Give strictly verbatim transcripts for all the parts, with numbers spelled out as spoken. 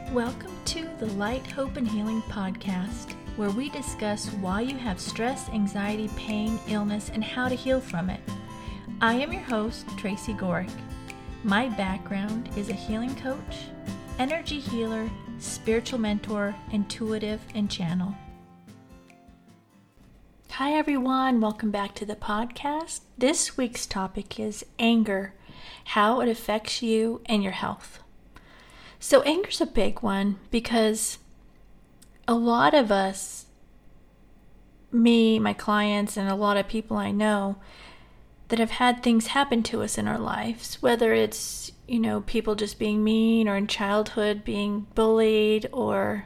Welcome to the Light, Hope, and Healing podcast, where we discuss why you have stress, anxiety, pain, illness, and how to heal from it. I am your host, Tracy Gorick. My background is a healing coach, energy healer, spiritual mentor, intuitive, and channel. Hi everyone, welcome back to the podcast. This week's topic is anger, how it affects you and your health. So anger's a big one because a lot of us, me, my clients, and a lot of people I know that have had things happen to us in our lives, whether it's, you know, people just being mean or in childhood being bullied, or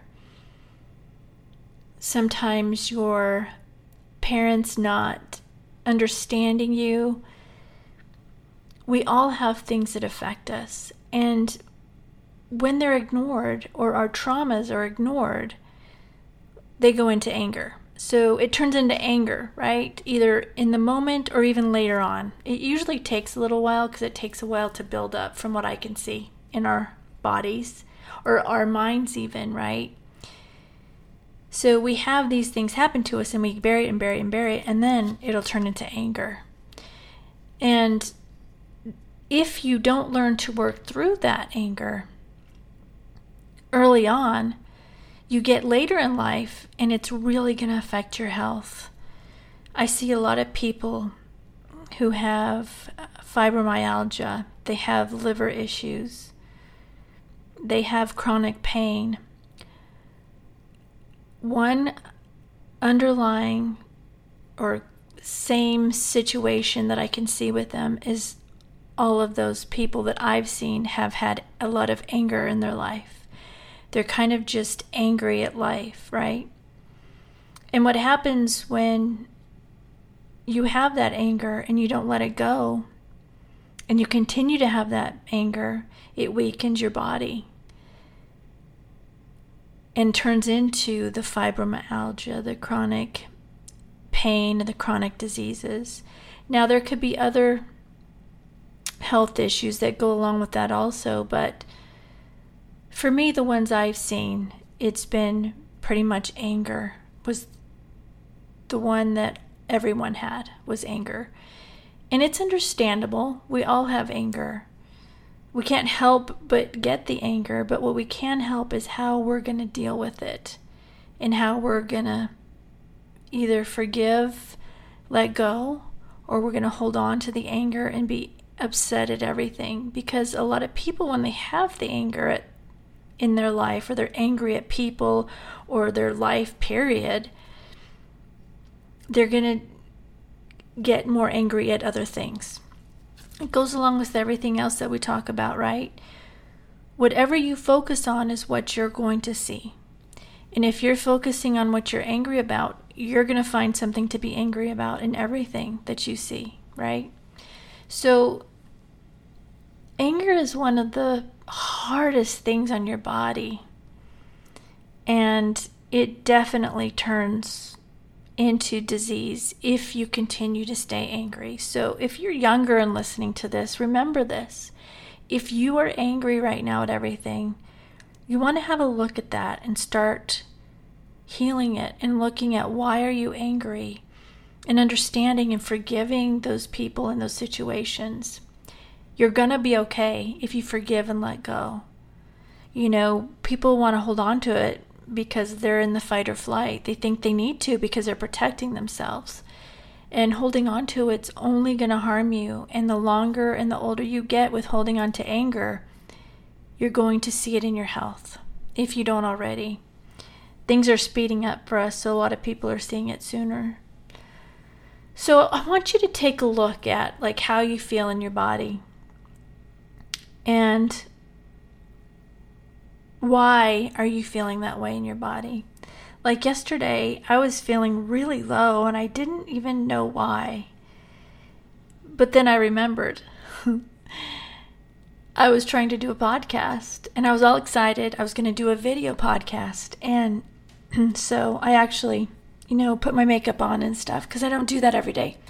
sometimes your parents not understanding you. We all have things that affect us, and when they're ignored or our traumas are ignored, they go into anger. So it turns into anger, right? Either in the moment or even later on. It usually takes a little while because it takes a while to build up, from what I can see in our bodies or our minds even, right? So we have these things happen to us and we bury it and bury it and bury it, and then it'll turn into anger. And if you don't learn to work through that anger early on, you get later in life and it's really going to affect your health. I see a lot of people who have fibromyalgia, they have liver issues, they have chronic pain. One underlying or same situation that I can see with them is all of those people that I've seen have had a lot of anger in their life. They're kind of just angry at life, right? And what happens when you have that anger and you don't let it go, and you continue to have that anger, it weakens your body and turns into the fibromyalgia, the chronic pain, and the chronic diseases. Now, there could be other health issues that go along with that also, but for me, the ones I've seen, it's been pretty much anger was the one that everyone had, was anger. And it's understandable. We all have anger. We can't help but get the anger, but what we can help is how we're going to deal with it and how we're going to either forgive, let go, or we're going to hold on to the anger and be upset at everything. Because a lot of people, when they have the anger at in their life, or they're angry at people or their life period, they're going to get more angry at other things. It goes along with everything else that we talk about, right? Whatever you focus on is what you're going to see. And if you're focusing on what you're angry about, you're going to find something to be angry about in everything that you see, right? So anger is one of the hardest things on your body, and it definitely turns into disease if you continue to stay angry. So if you're younger and listening to this, remember this. If you are angry right now at everything, you want to have a look at that and start healing it and looking at why are you angry and understanding and forgiving those people in those situations. You're going to be okay if you forgive and let go. You know, people want to hold on to it because they're in the fight or flight. They think they need to because they're protecting themselves. And holding on to it's only going to harm you. And the longer and the older you get with holding on to anger, you're going to see it in your health, if you don't already. Things are speeding up for us, so a lot of people are seeing it sooner. So I want you to take a look at like how you feel in your body. And why are you feeling that way in your body? Like yesterday, I was feeling really low and I didn't even know why. But then I remembered. I was trying to do a podcast and I was all excited. I was going to do a video podcast. And so I actually, you know, put my makeup on and stuff because I don't do that every day.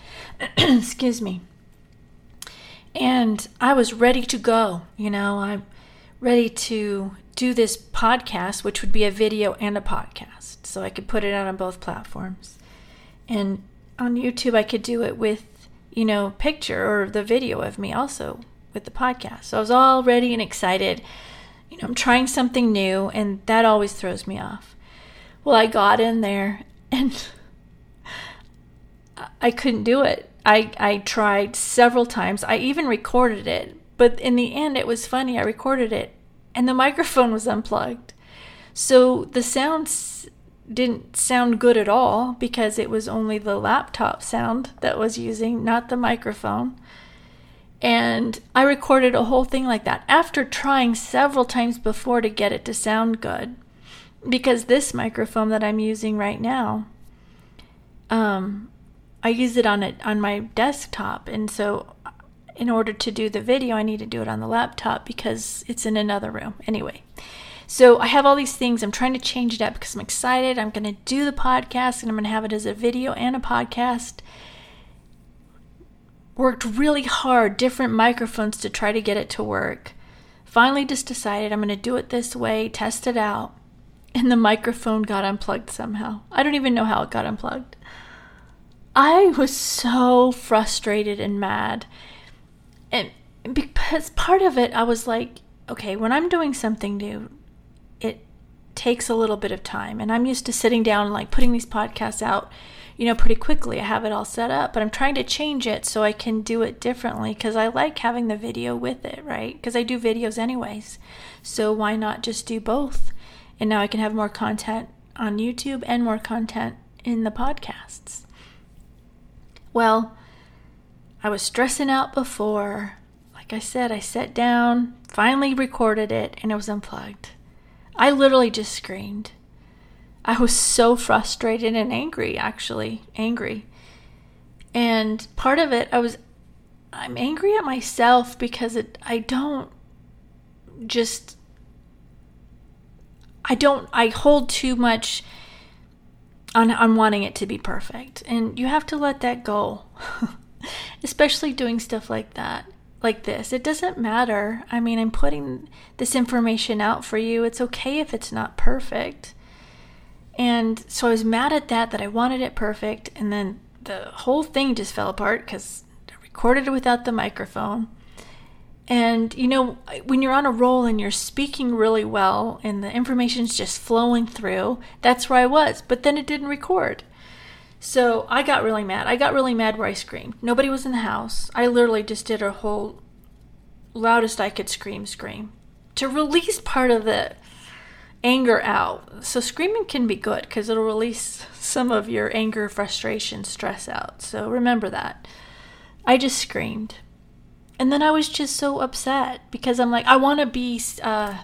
Excuse me. And I was ready to go. You know, I ready to do this podcast, which would be a video and a podcast. So I could put it out on both platforms. And on YouTube, I could do it with, you know, picture or the video of me also with the podcast. So I was all ready and excited. You know, I'm trying something new, and that always throws me off. Well, I got in there, and I couldn't do it. I, I tried several times. I even recorded it. But in the end, it was funny. I recorded it, and the microphone was unplugged. So the sounds didn't sound good at all because it was only the laptop sound that was using, not the microphone. And I recorded a whole thing like that after trying several times before to get it to sound good. Because this microphone that I'm using right now, um, I use it on it on my desktop, and so in order to do the video, I need to do it on the laptop because it's in another room. Anyway, so I have all these things. I'm trying to change it up because I'm excited. I'm going to do the podcast, and I'm going to have it as a video and a podcast. Worked really hard, different microphones to try to get it to work. Finally just decided I'm going to do it this way, test it out. And the microphone got unplugged somehow. I don't even know how it got unplugged. I was so frustrated and mad. And because part of it, I was like, okay, when I'm doing something new, it takes a little bit of time. And I'm used to sitting down and like putting these podcasts out, you know, pretty quickly. I have it all set up, but I'm trying to change it so I can do it differently because I like having the video with it, right? Because I do videos anyways. So why not just do both? And now I can have more content on YouTube and more content in the podcasts. Well, I was stressing out before. Like I said, I sat down, finally recorded it, and it was unplugged. I literally just screamed. I was so frustrated and angry, actually, angry. And part of it, I was, I'm angry at myself because it, I don't just, I don't, I hold too much on, on wanting it to be perfect. And you have to let that go, especially doing stuff like that, like this. It doesn't matter. I mean, I'm putting this information out for you. It's okay if it's not perfect. And so I was mad at that, that I wanted it perfect. And then the whole thing just fell apart because I recorded it without the microphone. And, you know, when you're on a roll and you're speaking really well and the information's just flowing through, that's where I was. But then it didn't record. So I got really mad. I got really mad where I screamed. Nobody was in the house. I literally just did a whole loudest I could scream, scream to release part of the anger out. So screaming can be good because it'll release some of your anger, frustration, stress out. So remember that. I just screamed. And then I was just so upset because I'm like, I want to be uh,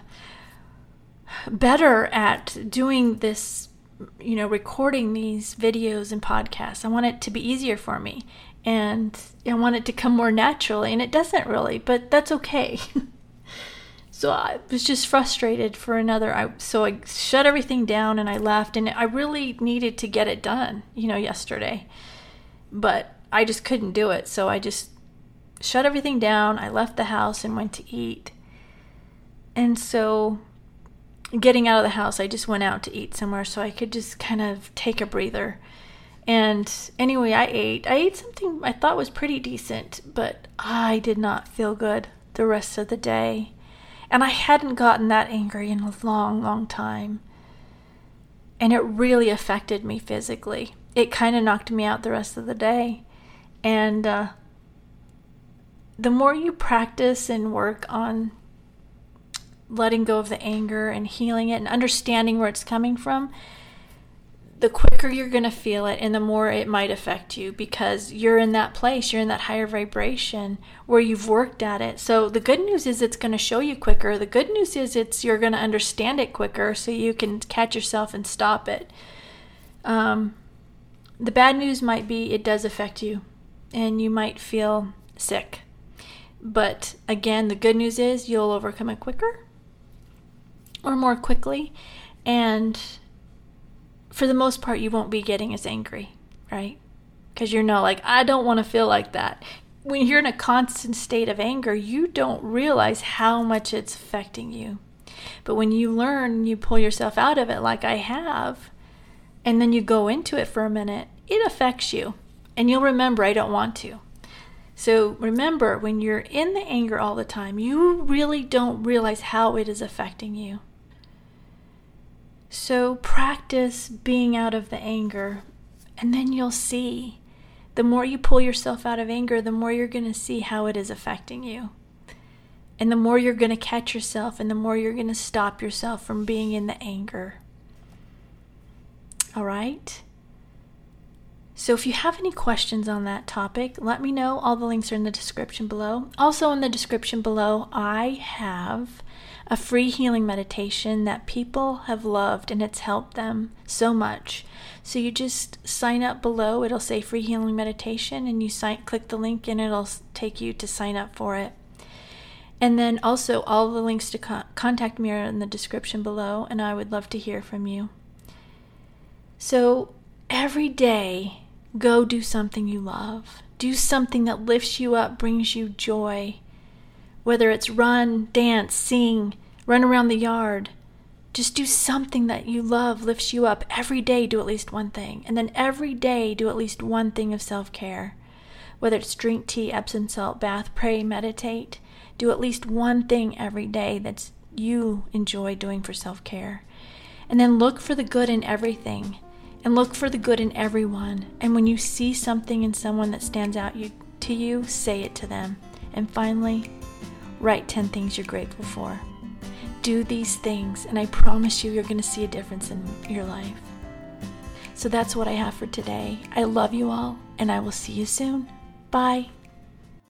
better at doing this, you know, recording these videos and podcasts. I want it to be easier for me. And I want it to come more naturally. And it doesn't really, but that's okay. So I was just frustrated for another. I, so I shut everything down and I left. And I really needed to get it done, you know, yesterday. But I just couldn't do it. So I just shut everything down. I left the house and went to eat. And so getting out of the house, I just went out to eat somewhere so I could just kind of take a breather. And anyway, I ate. I ate something I thought was pretty decent, but I did not feel good the rest of the day. And I hadn't gotten that angry in a long, long time. And it really affected me physically. It kind of knocked me out the rest of the day. And uh, the more you practice and work on letting go of the anger and healing it and understanding where it's coming from, the quicker you're going to feel it and the more it might affect you because you're in that place, you're in that higher vibration where you've worked at it. So the good news is it's going to show you quicker. The good news is it's you're going to understand it quicker so you can catch yourself and stop it. Um, the bad news might be it does affect you and you might feel sick. But again, the good news is you'll overcome it quicker or more quickly. And for the most part, you won't be getting as angry, right? Because you're not like, I don't want to feel like that. when you're in a constant state of anger, you don't realize how much it's affecting you. But when you learn, you pull yourself out of it like I have, and then you go into it for a minute, it affects you. And you'll remember, I don't want to. So remember, when you're in the anger all the time, you really don't realize how it is affecting you. So practice being out of the anger, and then you'll see. The more you pull yourself out of anger, the more you're going to see how it is affecting you. And the more you're going to catch yourself, and the more you're going to stop yourself from being in the anger. All right? So if you have any questions on that topic, let me know. All the links are in the description below. Also in the description below, I have a free healing meditation that people have loved, and it's helped them so much. So you just sign up below. It'll say free healing meditation, and you sign, click the link, and it'll take you to sign up for it. And then also all the links to con- contact me are in the description below, and I would love to hear from you. So every day, go do something you love. Do something that lifts you up, brings you joy. Whether it's run, dance, sing, run around the yard. Just do something that you love, lifts you up. Every day, do at least one thing. And then every day, do at least one thing of self-care. Whether it's drink tea, Epsom salt bath, pray, meditate. Do at least one thing every day that you enjoy doing for self-care. And then look for the good in everything. And look for the good in everyone. And when you see something in someone that stands out you, to you, say it to them. And finally, write ten things you're grateful for. Do these things, and I promise you, you're going to see a difference in your life. So that's what I have for today. I love you all, and I will see you soon. Bye.